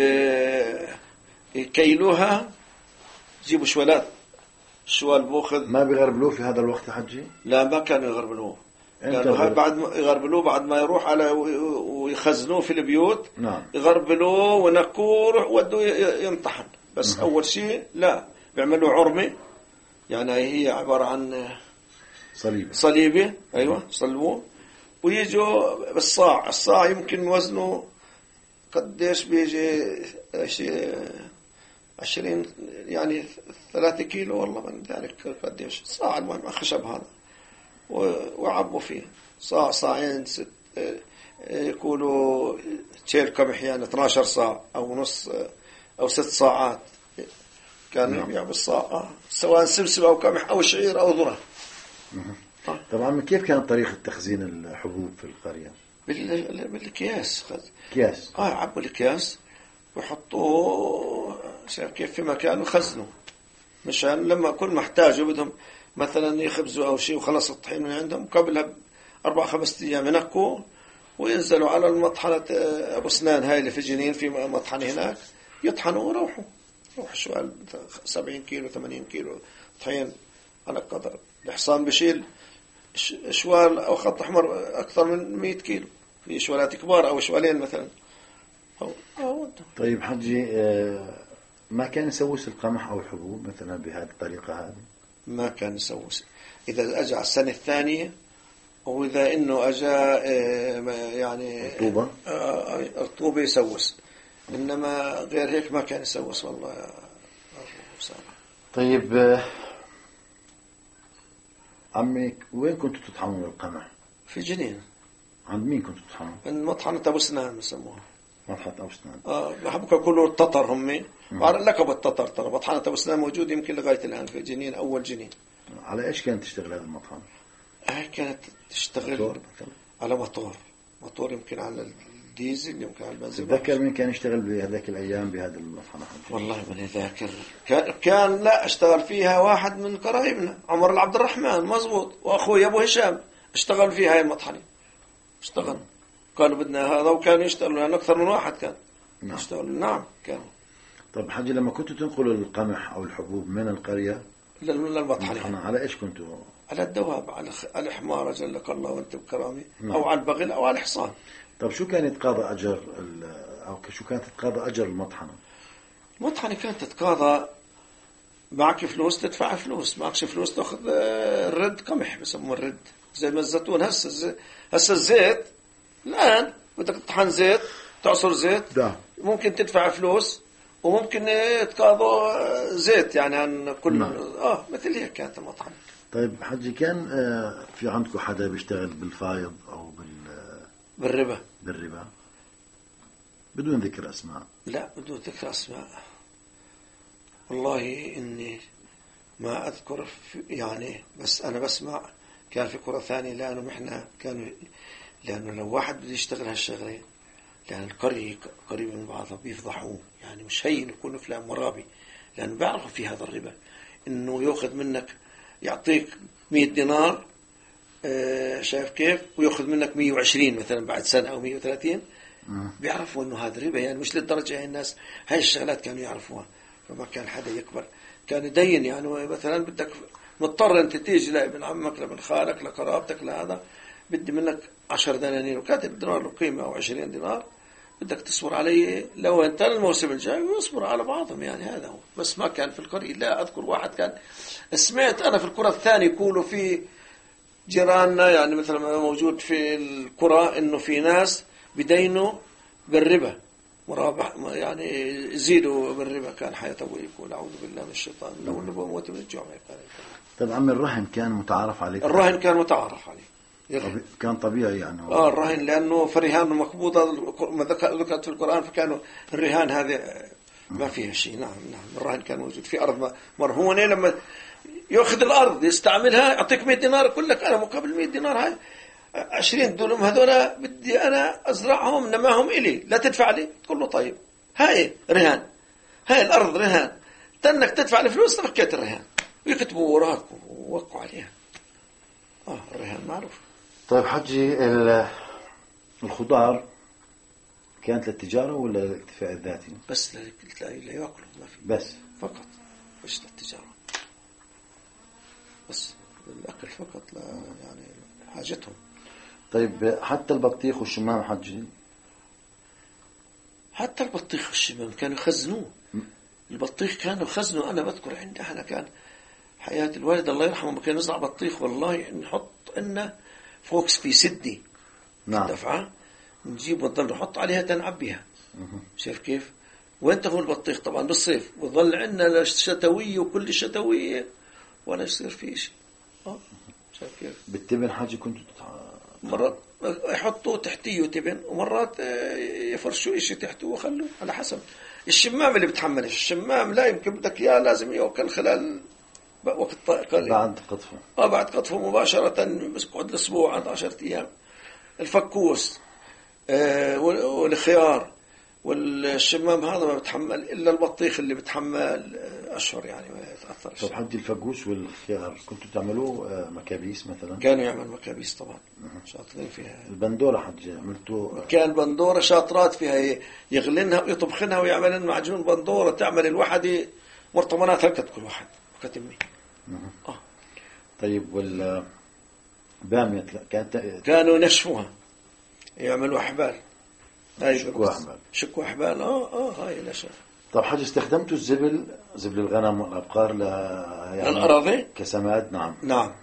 يكيلوها يجيبوا شوالات شوال بوخذ. ما بيغربلوه في هذا الوقت حجي؟ لا ما كانوا يغربلوه لأنه بعد ما يغربلوه بعد ما يروح على ويخزنوه في البيوت. نعم. يغربلوه ونكوه ودوا ينطحن بس. مم. أول شيء لا بيعملوا عرمة يعني هي عبارة عن صليبة صليبة أيوة صلبوه ويجوا بالصاع. الصاع يمكن وزنه قديش بيجي شيء عشرين يعني ثلاثة كيلو والله من ذلك قديش صاع المهم خشب هذا وعبوا فيه صاع صاعين ست يقولوا تشيل قمح يعني اثناشر صاع أو نص أو ست صاعات كانوا يبيعوا بالصاع سواء سمسم أو قمح أو شعير أو ذرة. طبعا كيف كانت طريقة تخزين الحبوب في القرية؟ بالأكياس كياس آه عبوا الأكياس ويحطوه شايف كيف في مكان وخزنوا مشان لما كل محتاجه بدهم مثلا يخبزوا أو شيء وخلص الطحين من عندهم قبلها أربع خمسة أيام ينقوا وينزلوا على المطحنة أبو سنان هاي اللي في جنين في مطحنة هناك يطحنوا ويروحوا روح شوال سبعين كيلو ثمانين كيلو طحين على قدر الحصان بشيل شوال أو خط أحمر أكثر من مئة كيلو في شوالات كبار أو شوالين مثلا. طيب حجي ما كان يسوس القمح أو الحبوب مثلا بهذه الطريقة هذه؟ ما كان يسوس. إذا أجى السنة الثانية وإذا إنه أجى يعني رطوبة رطوبة يسوس إنما غير هيك ما كان يسوس والله يا طيب عمي وين كنتوا تطحنون القمح؟ في جنين. عند مين كنتوا تطحنون؟ من مطحنة أبو سنان بسموها. مطحنة أبو سنان. آه بحبك كله التطر هم. وعلى لقب التطر ترى مطحنة أبو سنان موجود يمكن لغاية الآن في جنين أول جنين. على إيش كانت تشتغل هذه المطحنة؟ هاي كانت تشتغل موتور على موتور موتور يمكن على الديزل يمكن على البنزين. تذكر مين كان يشتغل بهذاك الأيام بهذه المطحنة؟ والله من ذاكر كان, كان لا اشتغل فيها واحد من قرايبنا عمر العبد الرحمن مزبوط وأخوي أبو هشام اشتغل فيها هاي المطحنة اشتغل قالوا بدنا هذا وكانوا يشتغلوا لأن أكثر من واحد كان نعم. يشتغلوا نعم كانوا. طب حاجة لما كنتوا تنقلوا القمح أو الحبوب من القرية للمطحنة على إيش كنتوا؟ على الدواب على الحمار جلك الله وانت بكرامي نعم. أو على البغل أو على الحصان. طب شو كان يتقاضى أجر أو شو كانت تتقاضى أجر المطحنة؟ المطحنة كانت تتقاضى معك فلوس تدفع فلوس معكش فلوس تأخذ الرد قمح بسموه الرد زي ما الزيتون هسه هسه الزيت الآن بدك تطحن زيت تعصر زيت ده. ممكن تدفع فلوس وممكن تقاضوا زيت يعني عن كل نعم. آه مثل هيك كانت المطحنة. طيب حجي كان في عندكم حدا بيشتغل بالفايض أو بال بالربا بالربا؟ بدون ذكر أسماء. لا بدون ذكر أسماء، والله إني ما أذكر يعني، بس أنا بسمع كان في قرى ثانية لأنه إحنا كانوا، لأنه لو واحد بده يشتغل هالشغلة، لأن القرية قريبة من بعضها بيفضحوه، يعني مش هين يكون فلان مرابي، لأنه بيعرفوا في هذا الربا، إنه يأخذ منك يعطيك مية دينار، آه شايف كيف، ويأخذ منك مية وعشرين مثلا بعد سنة أو مية وثلاثين، بيعرفوا إنه هذا ربا، يعني مش للدرجة هاي الناس هاي الشغلات كانوا يعرفوها، فما كان حدا يكبر، كان يدين يعني مثلا بدك مضطر أنت تيجي لابن عمك لابن خالك لقرابتك لهذا، بدي منك عشر دنانير وكاتب دينار له قيمة أو عشرين دينار، بدك تصبر علي لو انت الموسم الجاي ويصبر على بعضهم، يعني هذا هو. بس ما كان في القرية، لا أذكر واحد كان، سمعت أنا في القرى الثانية يقولوا في جيراننا، يعني مثلا موجود في القرى إنه في ناس بدينوا بالربا مرابح، يعني يزيدوا بالربا، كان حياة أبوي يقول أعوذ بالله من الشيطان لو نبغى موت من الجوع. طبعا عم الرهن كان متعارف عليه. الرهن كان متعارف عليه، طبي... كان طبيعي يعني. آه الرهن لأنه فرهان مقبوضة ما ذكرت في القرآن، فكانوا الرهان هذا ما فيها شيء. نعم نعم الرهن كان موجود في أرض مرهونة، لما يأخذ الأرض يستعملها يعطيك مئة دينار، يقول لك أنا مقابل مئة دينار هاي عشرين دولم هذولا بدي أنا أزرعهم نماهم إلي، لا تدفع لي. تقول له طيب هاي رهان، هاي الأرض رهان، تنك تدفع الفلوس تفكيت الرهان، ويكتبوا وراك ووقعوا عليها. آه الرهان معروف. طيب حجي، الخضار كانت للتجارة ولا للاكتفاء الذاتي؟ بس لا يأكلوا ما في، بس فقط مش للتجارة، بس الأكل فقط، لا يعني حاجتهم. طيب حتى البطيخ والشمام حجي؟ حتى البطيخ والشمام كانوا يخزنوه. البطيخ كانوا يخزنوا، أنا بذكر عندي احنا كان حياة الوالد الله يرحمه ما كان نزرع بطيخ، والله نحط إنه فوكس في سدي نعم دفعة، نجيب ونضل نحط عليها تنعبيها. شايف كيف؟ وانت هو البطيخ طبعا بالصيف، وظل عندنا الشتوية وكل شتوية ولا يصير فيه شيء. اه شايف كيف؟ بالتبن حاجة كنت مرات يحطوا تحتيه تبن، ومرات يفرشوا إشي تحته وخلوه على حسب. الشمام اللي بتحمل الشمام لا يمكن بدك إياه لازم يأكل خلال وقت قليل بعد قطفه. اه بعد قطفه مباشرة، بس قعد الأسبوع عند عشرة أيام. الفكوس آه والخيار والشمام هذا ما بتحمل إلا البطيخ اللي بتحمل أشهر، يعني ما يتأثرش. طب حد الفقوس والخيار كنتوا تعملوه مكابيس مثلا؟ كانوا يعمل مكابيس طبعا، شاطرين فيها. البندورة حد عملتوه؟ كان بندورة شاطرات فيها، يغلنها ويطبخنها ويعملن معجون بندورة، تعمل الوحدة مرطمانات هلكت كل واحد وكتمي. آه. طيب والبامية كانت كانوا ينشفوها يعملوا أحبال، شكوا أحبال شكوا أحبال اه اه هاي نشف. طب حاجة استخدمتوا الزبل، زبل الغنم والأبقار ل يعني الأراضي كسماد؟ نعم نعم.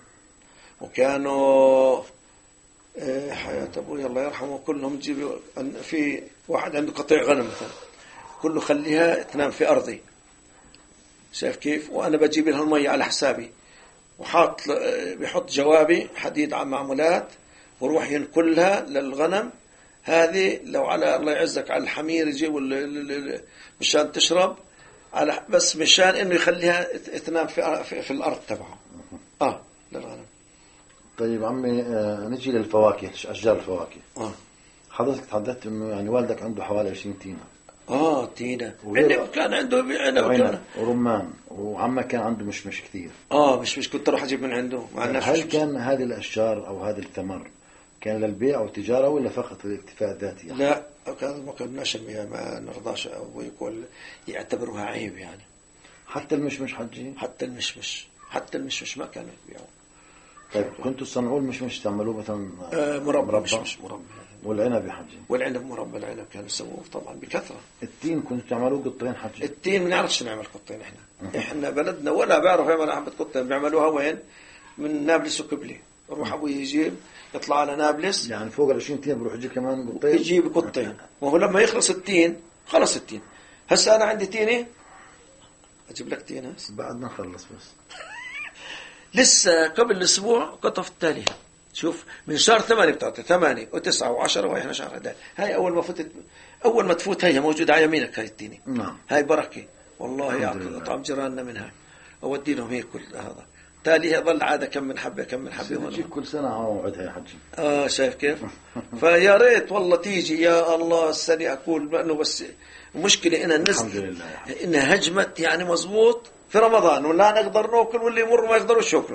وكانوا حياة أبوي الله يرحمه كلهم يجيبوا، في واحد عنده قطيع غنم مثلا كله خليها تنام في أرضي، شايف كيف، وأنا بجيب لها المية على حسابي، وحاط بيحط جوابي حديد على معمولات وروح ينقلها للغنم. هذه لو على الله يعزك على الحمير يجيبوا مشان تشرب، على بس مشان إنه يخليها تنام في في, في الأرض تبعه آه للغنم. طيب عمي آه نجي للفواكه، أشجار الفواكه. آه حضرتك تحدثت إنه يعني والدك عنده حوالي عشرين تينة. آه تينة كان عنده عنب ورمان، وعمك كان عنده مش مش كثير. آه مش مش كنت أروح أجيب من عنده مع الناس. هل كان هذه الأشجار أو هذا الثمر كان للبيع أو التجارة ولا فقط للاكتفاء الذاتي؟ يعني؟ لا كان ما كناش ما نرضاش أو يقول يعتبروها عيب يعني. حتى المشمش حجي؟ حتى المشمش حتى المشمش ما كانوا يبيعوا. طيب كنتوا تصنعوا المشمش تعملوه مثلا آه مربى مشمش مربى. والعنب يا حجي؟ والعنب مربى، العنب كانوا يسووه طبعا بكثرة. التين كنتوا تعملوه قطين حجي؟ التين ما نعرفش نعمل قطين احنا. احنا بلدنا ولا بعرف يعمل حبة قطين، بيعملوها وين؟ من نابلس وكبلي. روح ابوي يجيب يطلع على نابلس، يعني فوق العشرين تين بروح يجيب كمان قطين، يجيب قطين. وهو لما يخلص التين خلص التين. هسه انا عندي تينه اجيب لك تين هسه بعد ما نخلص بس لسه قبل الاسبوع قطف التالي شوف من شهر ثمانية بتعطي ثمانية وتسعة وعشرة وإحنا شهر هذا. هاي أول ما فتت أول ما تفوت هي موجودة على يمينك هاي التيني. نعم. هاي بركة والله يعطي طعم جيراننا منها. أودي لهم هيك كل هذا. تالي ظل عادة كم من حبة كم من حبة. تجي كل سنة على موعدها يا حجي. آه شايف كيف؟ فيا ريت والله تيجي يا الله السنة أقول إنه بس مشكلة إن الناس إنها هجمت يعني مزبوط في رمضان ولا نقدر ناكل واللي يمر ما يقدروش ياكلوا.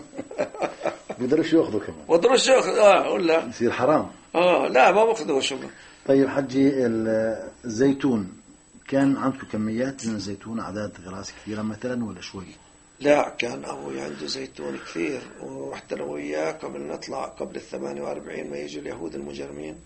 بيقدروش ياخذوا كمان. ما يقدروش ياخذوا آه ولا. يصير حرام. آه لا ما باخذوا شغله. طيب حجي الزيتون كان عنده كميات من الزيتون أعداد غراس كثيرة مثلا ولا شوي؟ لا كان أبوي عنده زيتون كثير ورحت أنا وياه قبل نطلع قبل الثمانية وأربعين ما يجي اليهود المجرمين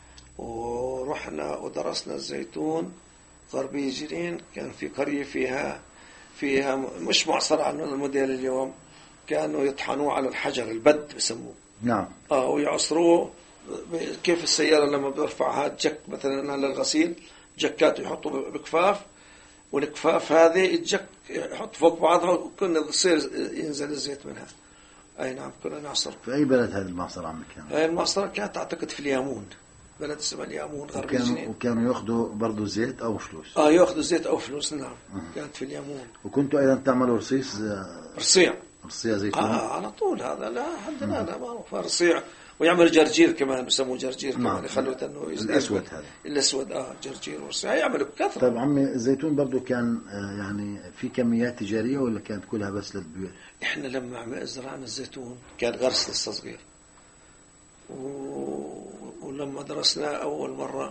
ورحنا ودرسنا الزيتون غربي جرين. كان في قرية فيها فيها مش معصرة عن الموديل اليوم كانوا يطحنوه على الحجر البد بسموه. نعم. آه ويعصروه كيف السيارة لما بيرفعها جك مثلا على الغسيل جكات يحطوا بكفاف والكفاف هذه الجك يحط فوق بعضها وكنا يصير ينزل الزيت منها. أي نعم كنا نعصر. في أي بلد هذه المعصرة عمك كانت؟ هاي المعصرة كانت أعتقد في اليامون بلد اسمها اليامون غرب الجنين. وكانوا يأخذوا برضو زيت أو فلوس؟ آه يأخذوا زيت أو فلوس نعم. أه. كانت في اليامون. وكنتوا أيضا تعملوا رصيص رصيع رصيع زيتون؟ آه على طول هذا لا حدنا لا معروف رصيع ويعمل جرجير كمان بسموه جرجير كمان يخلوه انه الاسود هذا الاسود اه جرجير ورصيع يعملوا كثر. طيب عمي الزيتون برضو كان آه يعني في كميات تجاريه ولا كانت كلها بس للبيوت؟ احنا لما زرعنا الزيتون كان غرس لسه صغير و... ولما درسنا اول مره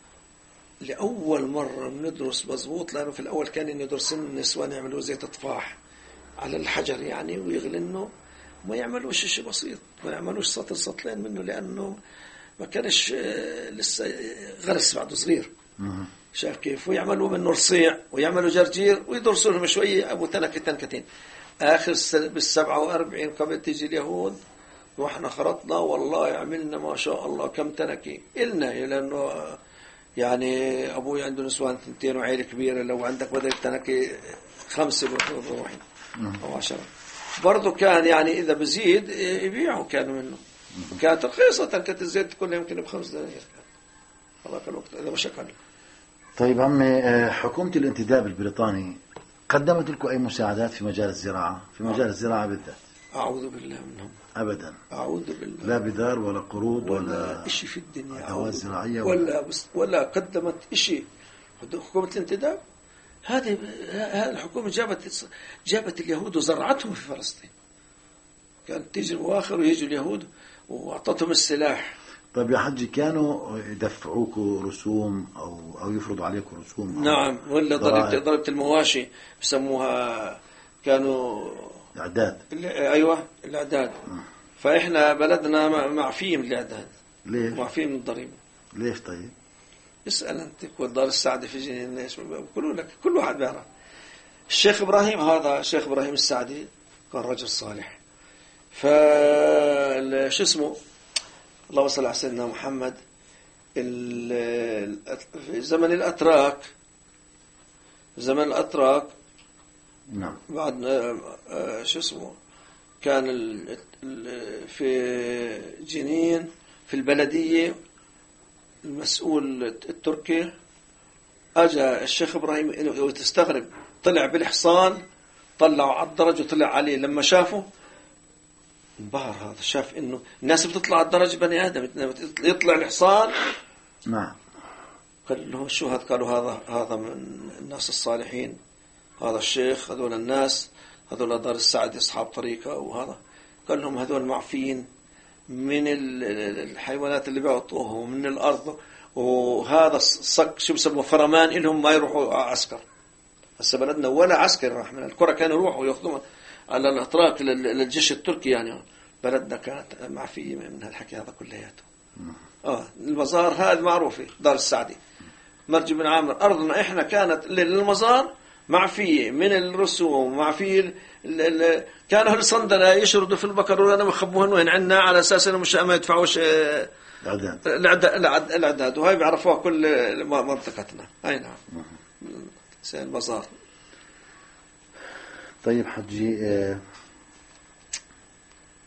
لاول مره بندرس مضبوط لانه في الاول كان يدرسون النسوان يعملوا زيت تفاح على الحجر يعني ويغلنه ما يعملوش شيء بسيط ما يعملوش سطر سطلين منه لأنه ما كانش لسه غرس بعده صغير. شايف كيف ويعملوا منه رصيع ويعملوا جرجير ويدرسوا لهم شوية أبو تنكة تنكتين. آخر بالسبعة وأربعين قبل تيجي اليهود وإحنا خرطنا والله عملنا ما شاء الله كم تنكة إلنا لأنه يعني أبوي عنده نسوان تنتين وعيلة كبيرة لو عندك بدل تنكة خمسة بروحين أو عشرة برضو كان يعني إذا بزيد يبيعوا كانوا منه كانت رخيصة كانت الزيت كلها يمكن بخمس دنانير الله الوقت إذا مش أقل. طيب عمي حكومة الانتداب البريطاني قدمت لكم أي مساعدات في مجال الزراعة في مجال الزراعة بالذات؟ أعوذ بالله منهم أبدا. أعوذ بالله. لا بدار ولا قروض ولا, ولا إشي في الدنيا أدوات زراعية ولا ولا, بس ولا قدمت إشي. حكومة الانتداب هذه هذه الحكومة جابت جابت اليهود وزرعتهم في فلسطين. كانت تيجي الأواخر ويجوا اليهود وأعطتهم السلاح. طيب يا حجي كانوا يدفعوكوا رسوم أو أو يفرضوا عليكم رسوم؟ نعم ولا ضربت ضربت المواشي بسموها كانوا إعداد. أيوة الإعداد. فإحنا بلدنا معفيين من الإعداد. ليه؟ معفيين من الضريبة. ليش طيب؟ اسأل أنت والدار السعدي في جنين ليش بيقولوا لك كل واحد بيعرف. الشيخ إبراهيم هذا الشيخ إبراهيم السعدي كان رجل صالح. فش اسمه الله صل على سيدنا محمد في زمن الأتراك زمن الأتراك نعم بعد شو اسمه كان في جنين في البلدية المسؤول التركي أجا الشيخ إبراهيم وتستغرب طلع بالحصان طلعوا على الدرج وطلع عليه لما شافه انبهر هذا شاف إنه الناس بتطلع على الدرج بني آدم يطلع الحصان. نعم. قال له شو هذا قالوا هذا هذا من الناس الصالحين هذا الشيخ هذول الناس هذول دار السعد أصحاب طريقة وهذا قال لهم هذول معفين من الحيوانات اللي بيعطوهم من الأرض وهذا الصك شو بسموه فرمان إلهم ما يروحوا عسكر. هسه بلدنا ولا عسكر راح من الكرة كانوا يروحوا يأخذون على الأتراك للجيش التركي يعني بلدنا كانت معفية من هالحكي هذا كلياته. آه المزار هذا معروفة دار السعدي مرج بن عامر أرضنا إحنا كانت للمزار معفية من الرسوم معفية كانوا الصندنة يشردوا في البكر ولا مخبوهن وين عنا على أساس إنه مش ما يدفعوش العداد العداد وهاي بيعرفوها كل منطقتنا. أي نعم المزار. طيب حجي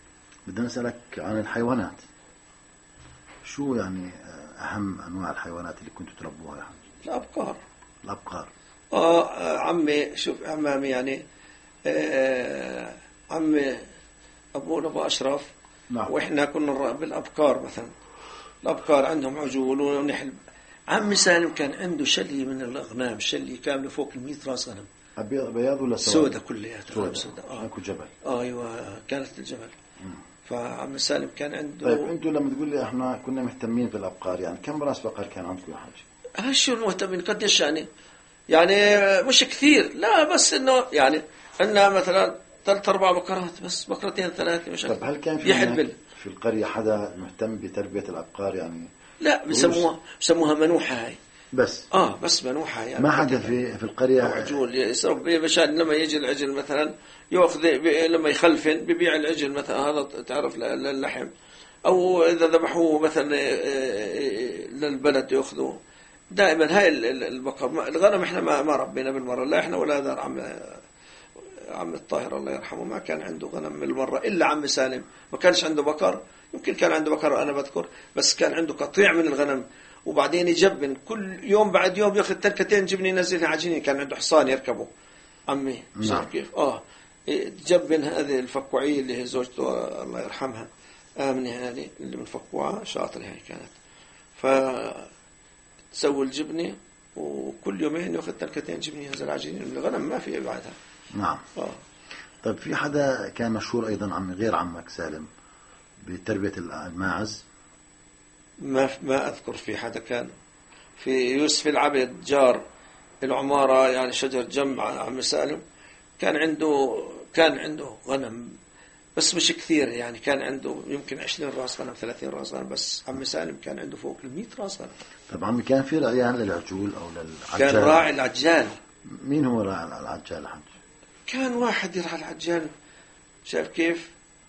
بدنا نسألك عن الحيوانات. شو يعني أهم أنواع الحيوانات اللي كنتوا تربوها يا حاج؟ الأبقار. الأبقار. آه عمي شوف عمامي يعني آه عمي أبونا أبو أشرف. نعم. وإحنا كنا بالأبقار مثلا. الأبقار عندهم عجول ونحل. عمي سالم كان عنده شلي من الأغنام، شلي كامل فوق المئة راس غنم. أبيض بياض ولا سود؟ سودة كلها. سودة. سودة. آه. جبل. آه أيوة كانت الجبل. مم. فعم سالم كان عنده. طيب أنتوا لما تقول لي إحنا كنا مهتمين بالأبقار، يعني كم راس بقر كان عندكم يا حاج؟ هالشو المهتمين قديش يعني؟ يعني مش كثير، لا بس إنه يعني عندنا مثلا ثلاث أربع بقرات بس، بقرتين ثلاثة مش طيب هل كان في يحبل في القرية حدا مهتم بتربية الأبقار يعني؟ لا بسموها بسموها منوحة هاي بس. آه بس منوحة يعني. ما حدا في في القرية. عجول يسرب مشان لما يجي العجل مثلا يأخذ لما يخلفن ببيع العجل مثلا، هذا تعرف للحم، أو إذا ذبحوه مثلا للبلد يأخذوه. دائما هاي البقر. الغنم إحنا ما ما ربينا بالمرة، لا إحنا ولا دار عم عم الطاهر الله يرحمه ما كان عنده غنم بالمرة، إلا عم سالم ما كانش عنده بقر. يمكن كان عنده بقر وأنا بذكر، بس كان عنده قطيع من الغنم. وبعدين يجبن كل يوم بعد يوم ياخذ تركتين جبن ينزلها عجينين. كان عنده حصان يركبه عمي. نعم. كيف آه جبن هذه الفكوعية اللي هي زوجته الله يرحمها آمنة، هذه اللي من فكوعة شاطرة هي كانت. فتسوي الجبنة وكل يومين ياخذ تركتين جبن ينزل عجينين. الغنم ما في بعدها. نعم. آه. طيب في حدا كان مشهور أيضا عمي غير عمك سالم بتربية الماعز؟ ما ما أذكر في حدا. كان في يوسف العبد جار العمارة يعني شجر جنب عم سالم، كان عنده كان عنده غنم بس مش كثير يعني. كان عنده يمكن عشرين راس غنم ثلاثين راس غنم، بس عم سالم كان عنده فوق المئة راس غنم. طب عمي كان في رعيان للعجول أو للعجال؟ كان راعي العجال. مين هو راعي العجال حج؟ كان واحد يرعى العجال. شايف كيف؟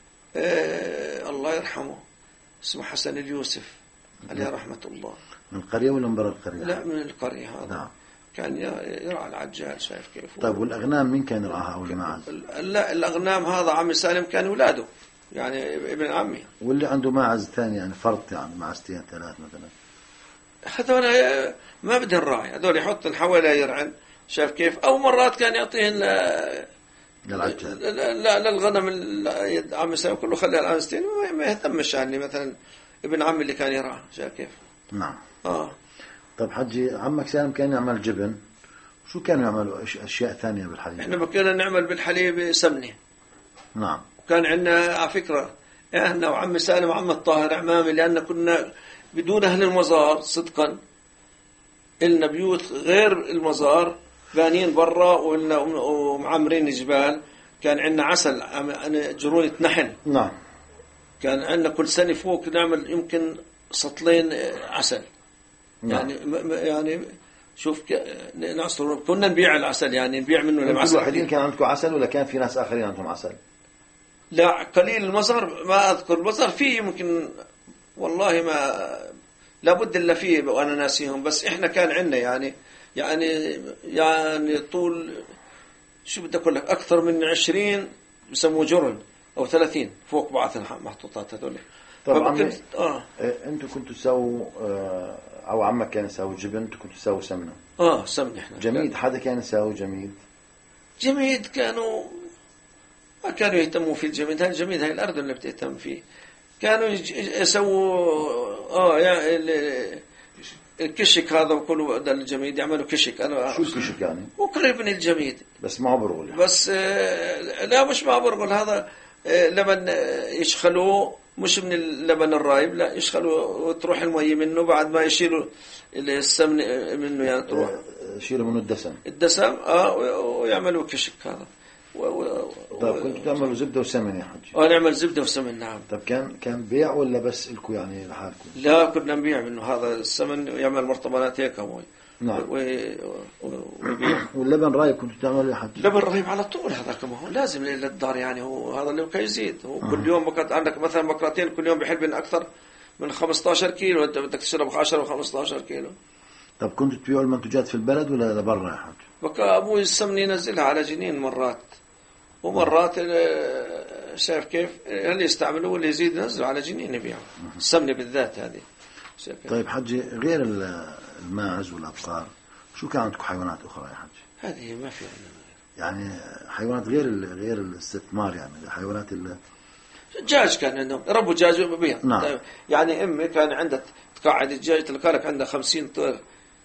آه الله يرحمه اسمه حسن اليوسف عليه رحمة الله. من القرية ولا من برا القرية؟ لا من القرية هذا. نعم. كان يرعى العجال. شايف كيف؟ طيب والأغنام مين كان يرعاها أو الماعز؟ لا الأغنام هذا عمي سالم كان ولاده يعني ابن عمي. واللي عنده ماعز ثاني يعني فرط يعني معزتين ثلاث مثلا؟ هذول ما بدهن راعي، هذول يحط حوالي يرعن. شايف كيف؟ أو مرات كان يعطيهن للعجال. لا للغنم عمي سالم كله خليها العنستين ما يهتمش يعني. مثلا ابن عمي اللي كان يرعى. شايف كيف؟ نعم. آه. طب حجي عمك سالم كان يعمل جبن، شو كانوا يعملوا أشياء ثانية بالحليب؟ إحنا كنا نعمل بالحليب سمنة. نعم. وكان عندنا على فكرة إحنا وعم سالم وعم الطاهر عمامي، لأن كنا بدون أهل المزار صدقا. إلنا بيوت غير المزار بانين برا وإلنا ومعمرين جبال. كان عندنا عسل جرونة نحل. نعم. كان عندنا كل سنة فوق نعمل يمكن سطلين عسل. نعم. يعني يعني شوف نعصر كنا نبيع العسل يعني نبيع منه العسل. وحدين كان عندكم عسل ولا كان في ناس آخرين عندهم عسل؟ لا قليل. المزار ما أذكر. المزار فيه يمكن والله ما لابد إلا فيه وأنا ناسيهم. بس إحنا كان عندنا يعني يعني يعني طول شو بدي أقول لك أكثر من عشرين بسموه جرن أو ثلاثين فوق بعض المحطوطات هذول. طبعا. آه. أنتوا كنتوا تسووا آه أو عمك كان يسوي جبن، أنتوا كنتوا تسووا سمنة؟ آه سمنة إحنا. جميد. حدا كان يسوي جميد؟ جميد كانوا ما كانوا يهتموا في الجميد. هاي الجميد هاي الأردن اللي بتهتم فيه. كانوا يسووا آه يعني الكشك هذا وكله ده الجميد يعملوا كشك. أنا شو الكشك يعني؟ وقريب من الجميد بس ما برغل يعني. بس آه لا مش ما برغل. هذا آه لبن يشخلوه مش من اللبن الرايب، لا يشخلوا وتروح المي منه بعد ما يشيلوا السمن منه يعني تروح يشيلوا منه الدسم. الدسم آه ويعملوا كشك هذا. و... و... طيب كنتوا تعملوا زبدة وسمن يا حجي؟ اه نعمل زبدة وسمن. نعم. طب كان كان بيع ولا بس لكم يعني لحالكم؟ لا كنا نبيع منه هذا السمن ويعمل مرطبانات هيك هو. نعم. و... و... وبيع. واللبن رايب كنتوا تعملوا يا حجي؟ لبن رايب على طول. هذا كما هو لازم للدار يعني. هو هذا اللي كان يزيد. هو آه. كل يوم بقت عندك مثلا بقرتين كل يوم بيحلبن أكثر من خمسة عشر كيلو. أنت بدك تشرب عشرة وخمسة عشر كيلو. طب كنتوا تبيعوا المنتوجات في البلد ولا برا يا حجي؟ بقى أبوي السمن ينزلها على جنين مرات ومرات شايف كيف اللي يستعملوه واللي يزيد ينزلوا على جنين يبيعوا السمنة بالذات هذه. طيب حجي غير الماعز والأبقار شو كان عندكم حيوانات أخرى يا حجي؟ هذه ما في يعني حيوانات غير غير الاستثمار يعني حيوانات ال دجاج كان عندهم ربوا دجاج وبيع. نعم. يعني أمي كان عندها تقعد الدجاج تلقالك عندها خمسين طير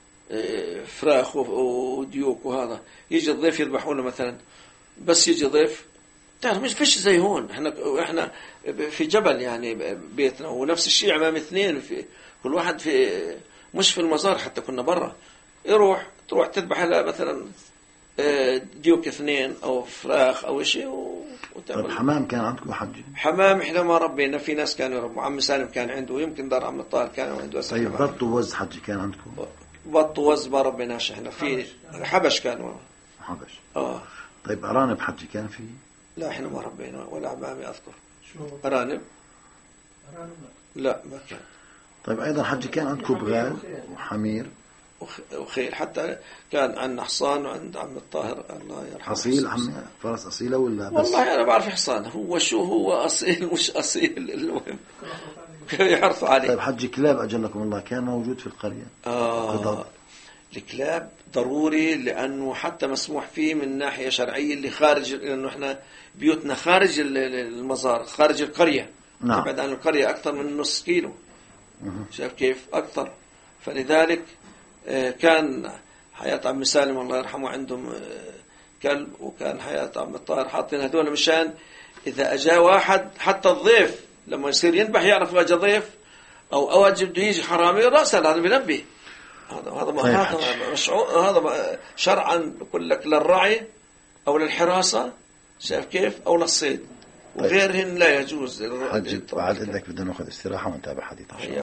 فراخ وديوك وهذا. يجي الضيف يذبحونه مثلا بس يجي ضيف تعرف مش فيش زي هون احنا احنا في جبل يعني بيتنا ونفس الشيء امام اثنين في كل واحد في مش في المزار حتى كنا برا يروح تروح تذبح لها مثلا ديوك اثنين او فراخ او شيء وتعمل. طيب حمام كان عندكم حجي؟ حمام احنا ما ربينا في ناس كانوا يربوا عم سالم كان عنده ويمكن دار عم الطاهر كان عنده. طيب بط ووز حجي كان عندكم؟ بط ووز ما ربيناش احنا في حبش كانوا حبش. اه طيب أرانب حجي كان في؟ لا احنا ما ربينا ولا عمامي اذكر. شو أرانب؟ أرانب لا ما كان. طيب أيضا حجي كان عندكم بغال وحمير وخيل حتى كان عندنا حصان وعند عم الطاهر الله يرحمه. أصيل عم فرس أصيلة ولا بس؟ والله أنا بعرف حصان هو شو هو أصيل مش أصيل المهم يعرفوا عليه. طيب حجي كلاب أجلكم الله كان موجود في القرية؟ آه الكلاب ضروري لأنه حتى مسموح فيه من ناحية شرعية اللي خارج لأنه إحنا بيوتنا خارج المزار خارج القرية. نعم. بعد عن القرية أكثر من نص كيلو. شايف كيف أكثر فلذلك كان حياة عم سالم الله يرحمه عندهم كلب وكان حياة عم الطاهر حاطين هذول مشان إذا أجا واحد حتى الضيف لما يصير ينبح يعرف أجا ضيف أو أواجب بده يجي حرامي رأسا هذا بنبه. هذا هذا هذا مشروع هذا شرعا بقول لك للرعي أو للحراسة شايف كيف أو للصيد وغيرهن لا يجوز. بعد إذنك بدنا نأخذ استراحة ونتابع حديث.